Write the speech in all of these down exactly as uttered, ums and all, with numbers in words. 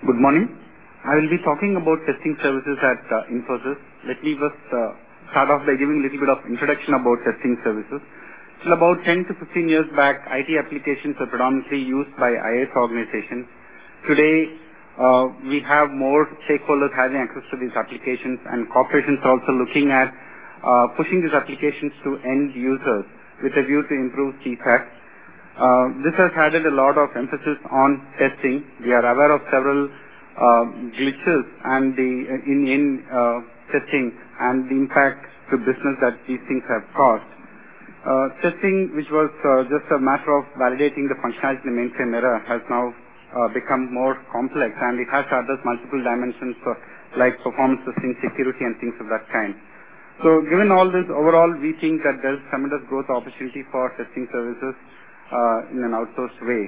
Good morning. I will be talking about testing services at uh, Infosys. Let me first uh, start off by giving a little bit of introduction about testing services. Till about ten to fifteen years back, I T applications were predominantly used by I A S organizations. Today, uh, we have more stakeholders having access to these applications, and corporations are also looking at uh, pushing these applications to end users with a view to improve C SAT. Uh, this has added a lot of emphasis on testing. We are aware of several uh, glitches and the in, in uh, testing and the impact to business that these things have caused. Uh, testing, which was uh, just a matter of validating the functionality in the mainframe era, has now uh, become more complex, and it has to address multiple dimensions uh, like performance testing, security, and things of that kind. So given all this, overall, we think that there is tremendous growth opportunity for testing services uh, in an outsourced way.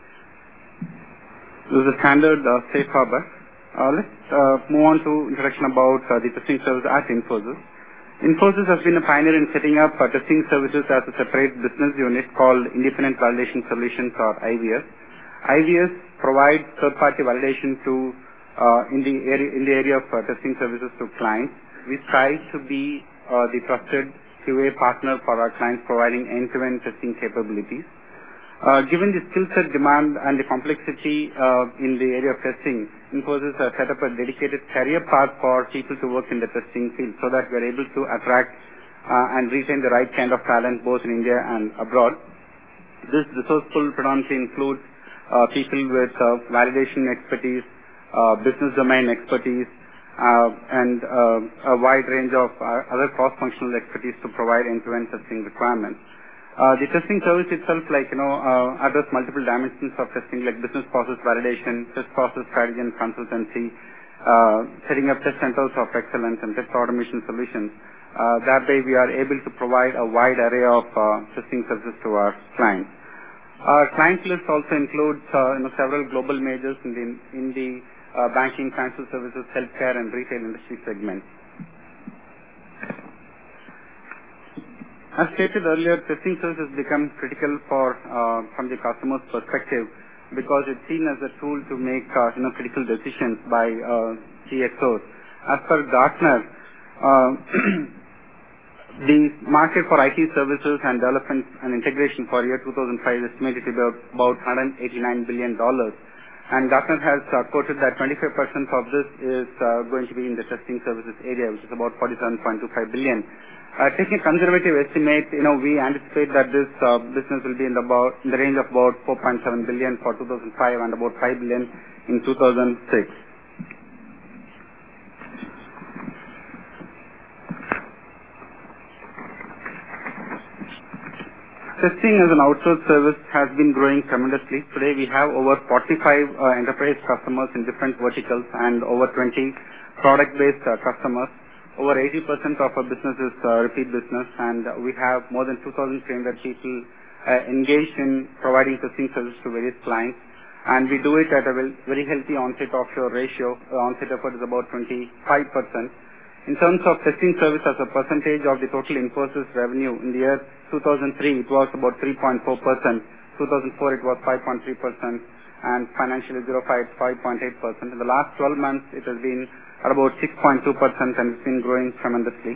This is a standard uh, safe harbor. Uh, let's uh, move on to introduction about uh, the testing service at Infosys. Infosys has been a pioneer in setting up uh, testing services as a separate business unit called Independent Validation Solutions, or I V S. I V S provides third-party validation to uh, in the area in the area of uh, testing services to clients. We strive to be uh, the trusted Q A partner for our clients, providing end-to-end testing capabilities. Uh, given the skill set demand and the complexity uh, in the area of testing, Infosys has set up a dedicated career path for people to work in the testing field so that we are able to attract uh, and retain the right kind of talent both in India and abroad. This resource pool predominantly includes uh, people with uh, validation expertise, uh, business domain expertise, uh, and uh, a wide range of uh, other cross-functional expertise to provide end-to-end testing requirements. Uh, the testing service itself, like, you know, uh, address multiple dimensions of testing, like business process validation, test process strategy and consultancy, uh, setting up test centers of excellence and test automation solutions. Uh, that way we are able to provide a wide array of uh, testing services to our clients. Our client list also includes uh, you know, several global majors in the, in the uh, banking, financial services, healthcare and retail industry segments. As stated earlier, testing services become critical for uh, from the customer's perspective because it's seen as a tool to make uh, you know critical decisions by uh, C X Os. As per Gartner, uh, the market for I T services and development and integration for year two thousand five is estimated to be about one hundred eighty-nine billion dollars. And Gartner has uh, quoted that twenty-five percent of this is uh, going to be in the testing services area, which is about forty-seven point two five billion dollars. Uh, taking a conservative estimate, you know, we anticipate that this uh, business will be in the, about, in the range of about four point seven billion dollars for two thousand five and about five billion dollars in two thousand six. Testing as an outsourced service has been growing tremendously. Today we have over forty-five uh, enterprise customers in different verticals and over twenty product-based uh, customers. Over eighty percent of our business is uh, repeat business, and uh, we have more than two thousand three hundred people uh, engaged in providing testing services to various clients. And we do it at a very healthy on-site offshore ratio. Uh, on-site effort is about twenty-five percent. In terms of testing service as a percentage of the total Infosys revenue, in the year two thousand three, it was about three point four percent. two thousand four, it was five point three percent. And financially, zero point five, five point eight percent. In the last twelve months, it has been at about six point two percent, and it's been growing tremendously.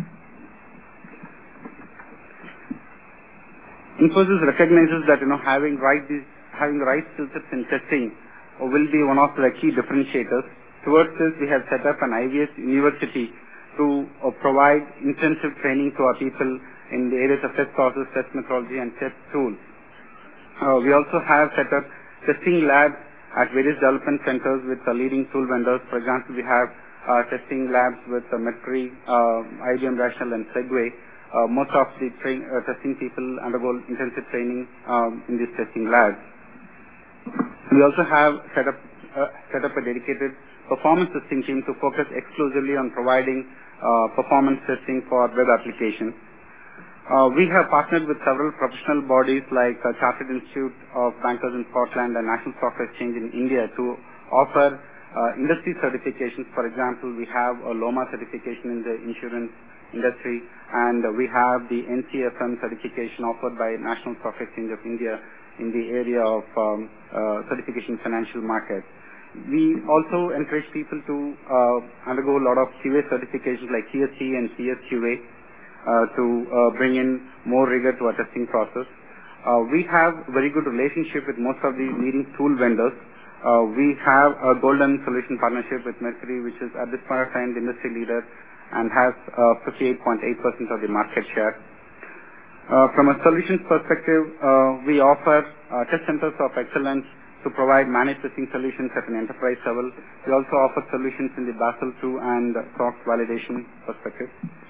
Infosys recognizes that, you know, having right these, having the right skill sets in testing will be one of the key differentiators. Towards this, we have set up an I V S university to uh, provide intensive training to our people in the areas of test process, test methodology, and test tools. Uh, we also have set up testing labs at various development centers with uh, leading tool vendors. For example, we have uh, testing labs with uh, Mercury, uh, I B M Rational, and Segway. Uh, most of the train, uh, testing people undergo intensive training um, in these testing labs. We also have set up, uh, set up a dedicated performance testing team to focus exclusively on providing uh, performance testing for web applications. Uh, we have partnered with several professional bodies like uh, Chartered Institute of Bankers in Scotland and National Stock Exchange in India to offer uh, industry certifications. For example, we have a LOMA certification in the insurance industry, and uh, we have the N C F M certification offered by National Stock Exchange of India in the area of um, uh, certification financial markets. We also encourage people to uh, undergo a lot of Q A certifications like T S C and C S Q A uh, to uh, bring in more rigor to our testing process. Uh, we have very good relationship with most of the leading tool vendors. Uh, we have a golden solution partnership with Mercury, which is at this point of time the industry leader and has uh, fifty-eight point eight percent of the market share. Uh, from a solutions perspective, uh, we offer uh, test centers of excellence to provide managed testing solutions at an enterprise level. We also offer solutions in the Basel two and SOX validation perspective.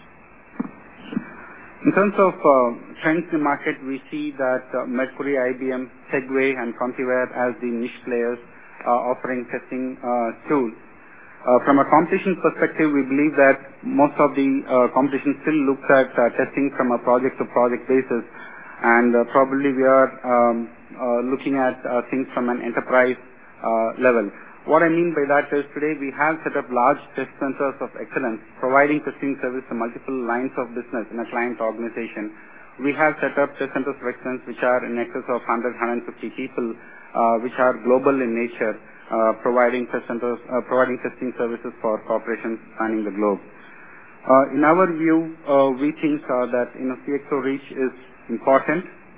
In terms of uh, trends in the market, we see that uh, Mercury, I B M, Segway, and Contiware as the niche players uh, offering testing uh, tools. Uh, from a competition perspective, we believe that most of the uh, competition still looks at uh, testing from a project-to-project basis, and uh, probably we are um, uh, looking at uh, things from an enterprise uh, level. What I mean by that is today we have set up large test centers of excellence, providing testing service to multiple lines of business in a client organization. We have set up test centers of excellence which are in excess of one hundred, one hundred fifty people, uh, which are global in nature. Uh, providing test centers, uh, providing testing services for corporations spanning the globe. Uh, in our view, uh, we think uh, that you know, C X O reach is important.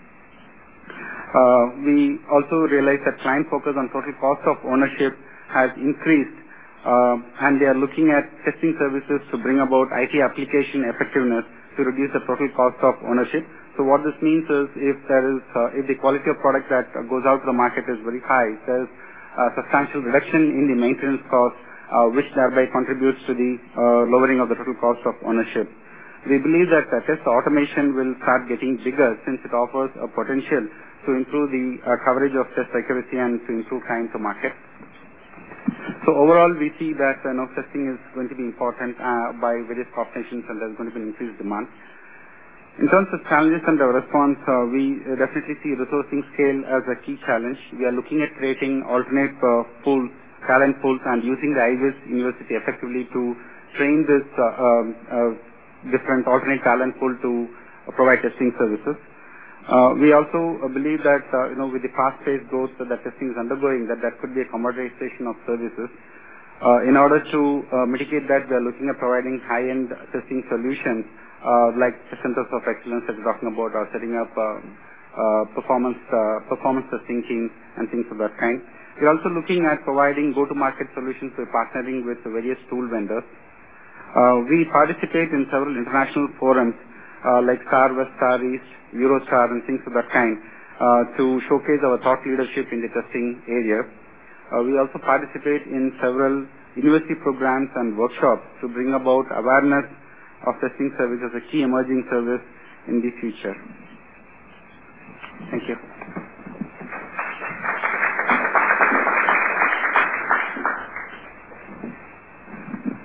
Uh, we also realize that client focus on total cost of ownership has increased, uh, and they are looking at testing services to bring about I T application effectiveness to reduce the total cost of ownership. So what this means is, if there is, uh, if the quality of product that goes out to the market is very high, there is a substantial reduction in the maintenance cost, uh, which thereby contributes to the uh, lowering of the total cost of ownership. We believe that uh, test automation will start getting bigger since it offers a potential to improve the uh, coverage of test accuracy and to improve time to market. So overall, we see that uh, now testing is going to be important uh, by various corporations, and there's going to be an increased demand. In terms of challenges and our response, uh, we uh, definitely see resourcing scale as a key challenge. We are looking at creating alternate uh, pools, talent pools, and using the I V I S University effectively to train this uh, um, uh, different alternate talent pool to uh, provide testing services. Uh, we also uh, believe that, uh, you know, with the fast-paced growth that testing is undergoing, that that could be a commoditization of services. Uh, in order to uh, mitigate that, we are looking at providing high-end testing solutions, Uh, like the centers of excellence that we're talking about, or setting up uh, uh, performance uh, performance testing teams and things of that kind. We're also looking at providing go-to-market solutions by partnering with various tool vendors. Uh, we participate in several international forums uh, like Star West, Star East, Eurostar, and things of that kind uh, to showcase our thought leadership in the testing area. Uh, we also participate in several university programs and workshops to bring about awareness of testing service as a key emerging service in the future. Thank you.